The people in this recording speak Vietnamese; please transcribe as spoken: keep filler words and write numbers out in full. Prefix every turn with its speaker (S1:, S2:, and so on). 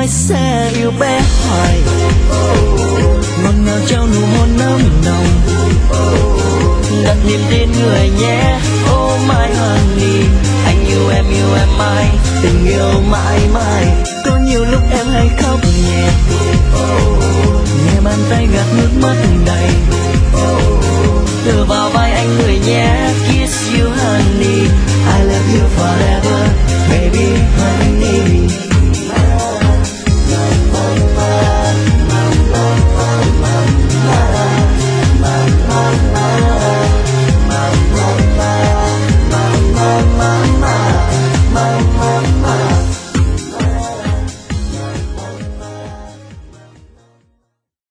S1: mai sẽ yêu bé hoài. Ngọt ngào trao nụ hôn nồng nồng, đặt niềm tin người nhé.